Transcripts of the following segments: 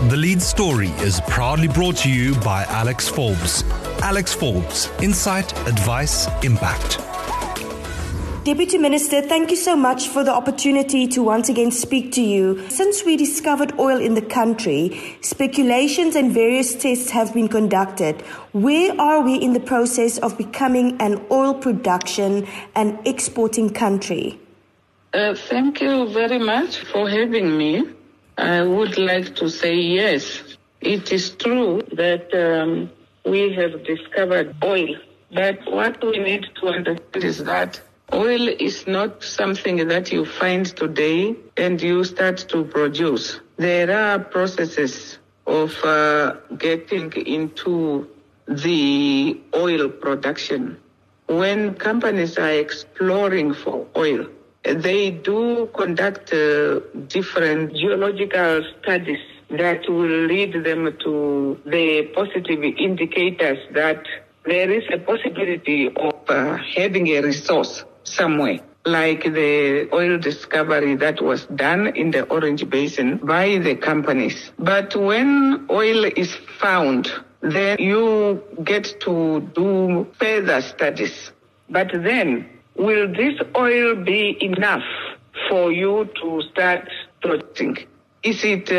The Lead Story is proudly brought to you by Alex Forbes. Alex Forbes, insight, advice, impact. Deputy Minister, thank you so much for the opportunity to once again speak to you. Since we discovered oil in the country, speculations and various tests have been conducted. Where are we in the process of becoming an oil production and exporting country? Thank you very much for having me. I would like to say yes, it is true that we have discovered oil. But what we need to understand is that oil is not something that you find today and you start to produce. There are processes of getting into the oil production. When companies are exploring for oil, they do conduct different geological studies that will lead them to the positive indicators that there is a possibility of having a resource somewhere, like the oil discovery that was done in the Orange Basin by the companies. But when oil is found, then you get to do further studies. But then, will this oil be enough for you to start producing? Is it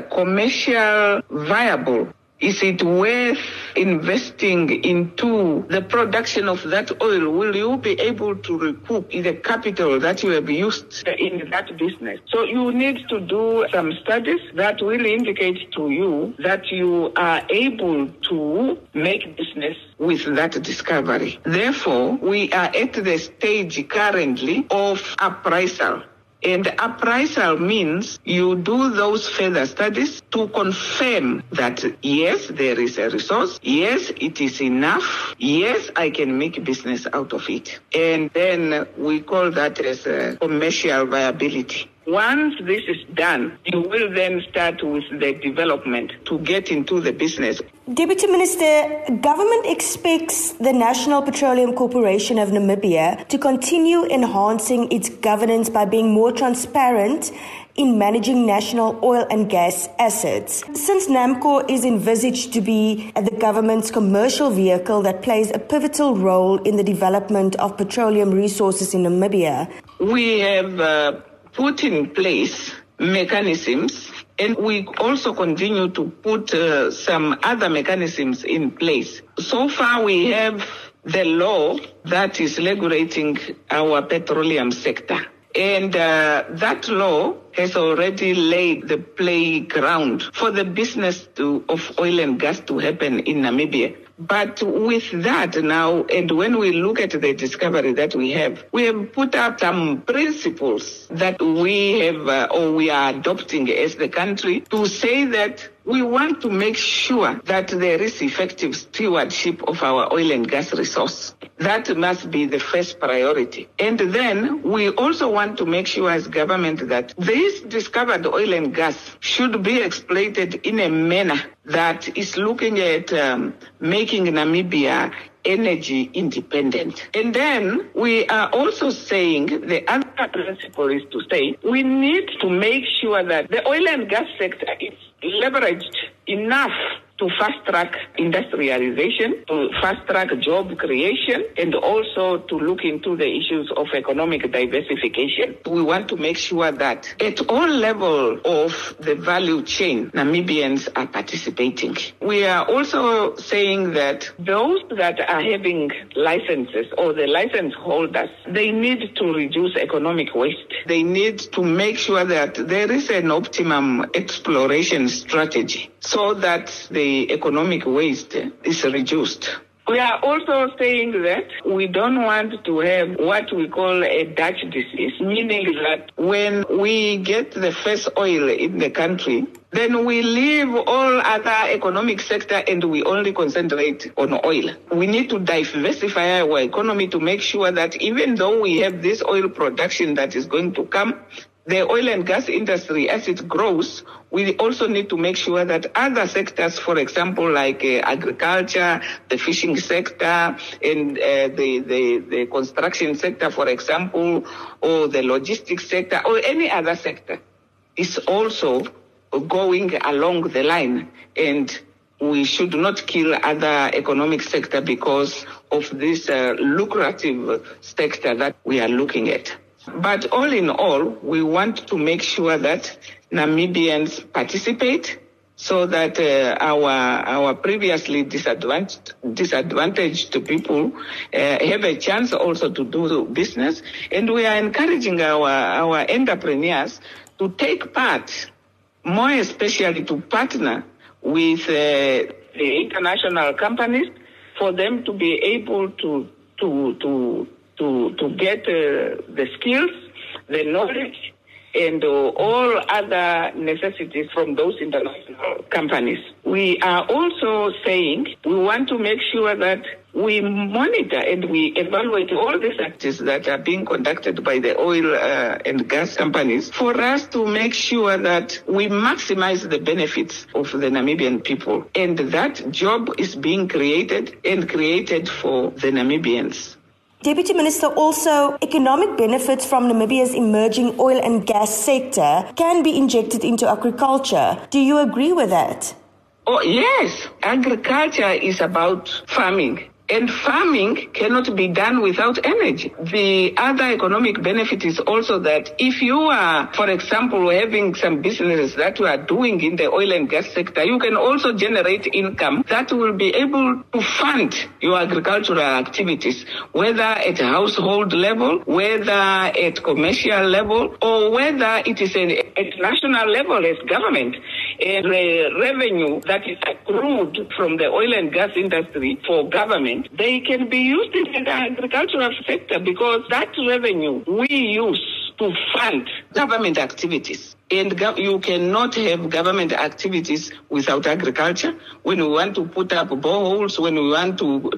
commercial viable? Is it worth investing into the production of that oil? Will you be able to recoup the capital that you have used in that business? So you need to do some studies that will indicate to you that you are able to make business with that discovery. Therefore, we are at the stage currently of appraisal. And appraisal means you do those further studies to confirm that, yes, there is a resource. Yes, it is enough. Yes, I can make business out of it. And then we call that as commercial viability. Once this is done, you will then start with the development to get into the business. Deputy Minister, government expects the National Petroleum Corporation of Namibia to continue enhancing its governance by being more transparent in managing national oil and gas assets. Since NAMCOR is envisaged to be the government's commercial vehicle that plays a pivotal role in the development of petroleum resources in Namibia, we have put in place mechanisms, and we also continue to put some other mechanisms in place. So far, we have the law that is regulating our petroleum sector. And that law has already laid the playground for the business of oil and gas to happen in Namibia. But with that now, and when we look at the discovery that we have put up some principles that we have or we are adopting as the country to say that we want to make sure that there is effective stewardship of our oil and gas resource. That must be the first priority. And then we also want to make sure as government that this discovered oil and gas should be exploited in a manner that is looking at making Namibia energy independent. And then we are also saying the other principle is to say we need to make sure that the oil and gas sector is leveraged enough to fast-track industrialization, to fast-track job creation, and also to look into the issues of economic diversification. We want to make sure that at all levels of the value chain, Namibians are participating. We are also saying that those that are having licenses or the license holders, they need to reduce economic waste. They need to make sure that there is an optimum exploration strategy so that the economic waste is reduced. We are also saying that we don't want to have what we call a Dutch disease, meaning that when we get the first oil in the country, then we leave all other economic sector and we only concentrate on oil. We need to diversify our economy to make sure that even though we have this oil production that is going to come, the oil and gas industry, as it grows, we also need to make sure that other sectors, for example, like agriculture, the fishing sector, and the construction sector, for example, or the logistics sector, or any other sector, is also going along the line, and we should not kill other economic sector because of this lucrative sector that we are looking at. But all in all, we want to make sure that Namibians participate so that our previously disadvantaged people have a chance also to do business. And we are encouraging our entrepreneurs to take part, more especially to partner with the international companies for them to be able to get the skills, the knowledge, and all other necessities from those international companies. We are also saying we want to make sure that we monitor and we evaluate all these activities that are being conducted by the oil and gas companies for us to make sure that we maximize the benefits of the Namibian people, and that job is being created and created for the Namibians. Deputy Minister, also economic benefits from Namibia's emerging oil and gas sector can be injected into agriculture. Do you agree with that? Oh, yes. Agriculture is about farming. And farming cannot be done without energy. The other economic benefit is also that if you are, for example, having some businesses that you are doing in the oil and gas sector, you can also generate income that will be able to fund your agricultural activities, whether at a household level, whether at commercial level, or whether it is at national level as government. And the revenue that is accrued from the oil and gas industry for government, they can be used in the agricultural sector because that revenue we use to fund government activities. And you cannot have government activities without agriculture. When we want to put up boreholes, when we want to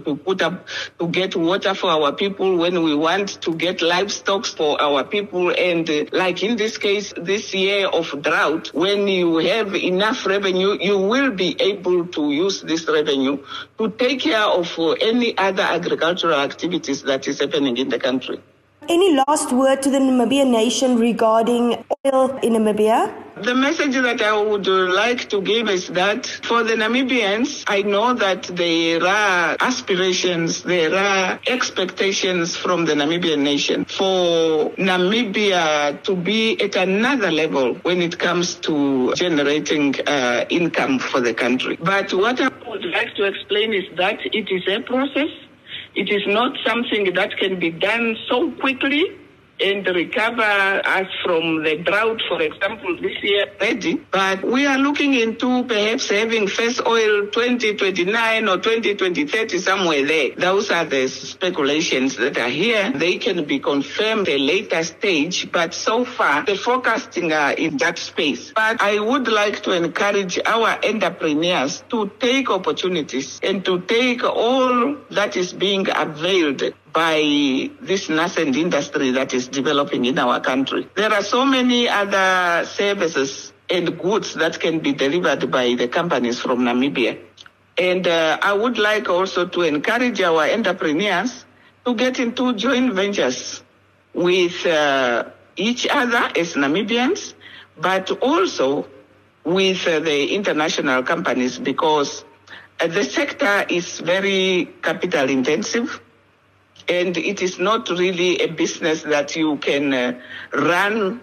get water for our people, when we want to get livestock for our people, and like in this case, this year of drought, when you have enough revenue, you will be able to use this revenue to take care of any other agricultural activities that is happening in the country. Any last word to the Namibian nation regarding oil in Namibia? The message that I would like to give is that for the Namibians, I know that there are aspirations, there are expectations from the Namibian nation for Namibia to be at another level when it comes to generating income for the country. But what I would like to explain is that it is a process. It is not something that can be done so quickly and recover us from the drought, for example, this year already. But we are looking into perhaps having first oil 2029 or 2030, somewhere there. Those are the speculations that are here. They can be confirmed at a later stage, but so far the forecasting are in that space. But I would like to encourage our entrepreneurs to take opportunities and to take all that is being availed by this nascent industry that is developing in our country. There are so many other services and goods that can be delivered by the companies from Namibia. And I would like also to encourage our entrepreneurs to get into joint ventures with each other as Namibians, but also with the international companies, because the sector is very capital intensive. And it is not really a business that you can run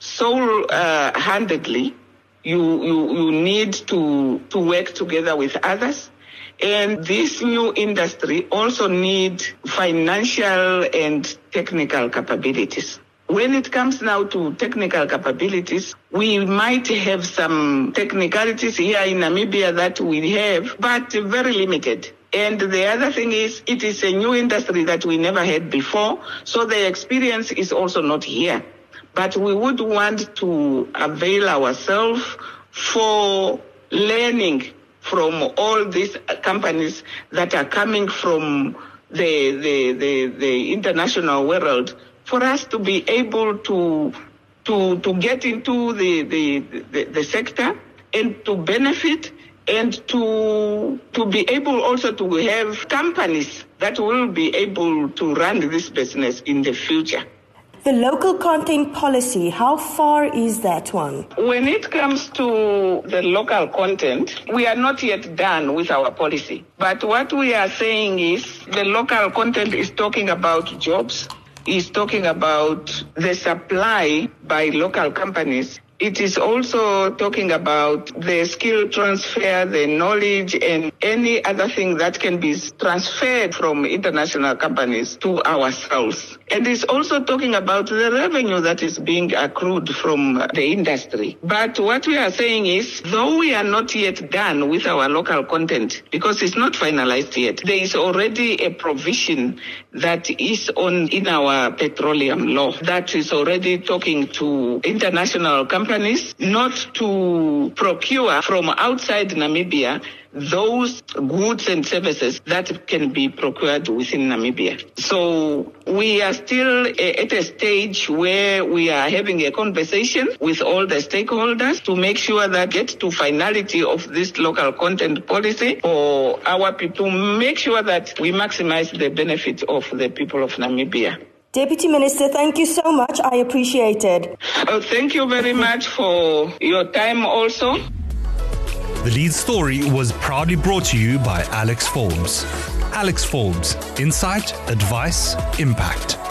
sole-handedly. You need to work together with others. And this new industry also needs financial and technical capabilities. When it comes now to technical capabilities, we might have some technicalities here in Namibia that we have, but very limited. And the other thing is, it is a new industry that we never had before, so the experience is also not here. But we would want to avail ourselves for learning from all these companies that are coming from the international world, for us to be able to get into the sector and to benefit, and to be able also to have companies that will be able to run this business in the future. The local content policy, how far is that one? When it comes to the local content, we are not yet done with our policy. But what we are saying is the local content is talking about jobs, is talking about the supply by local companies. It is also talking about the skill transfer, the knowledge, and any other thing that can be transferred from international companies to ourselves. And it's also talking about the revenue that is being accrued from the industry. But what we are saying is, though we are not yet done with our local content, because it's not finalized yet, there is already a provision that is in our petroleum law that is already talking to international companies not to procure from outside Namibia those goods and services that can be procured within Namibia. So we are still at a stage where we are having a conversation with all the stakeholders to make sure that get to finality of this local content policy for our people, make sure that we maximize the benefit of the people of Namibia. Deputy Minister, thank you so much. I appreciate it. Thank you very much for your time also. The lead story was proudly brought to you by Alex Forbes. Alex Forbes, Insight, Advice, Impact.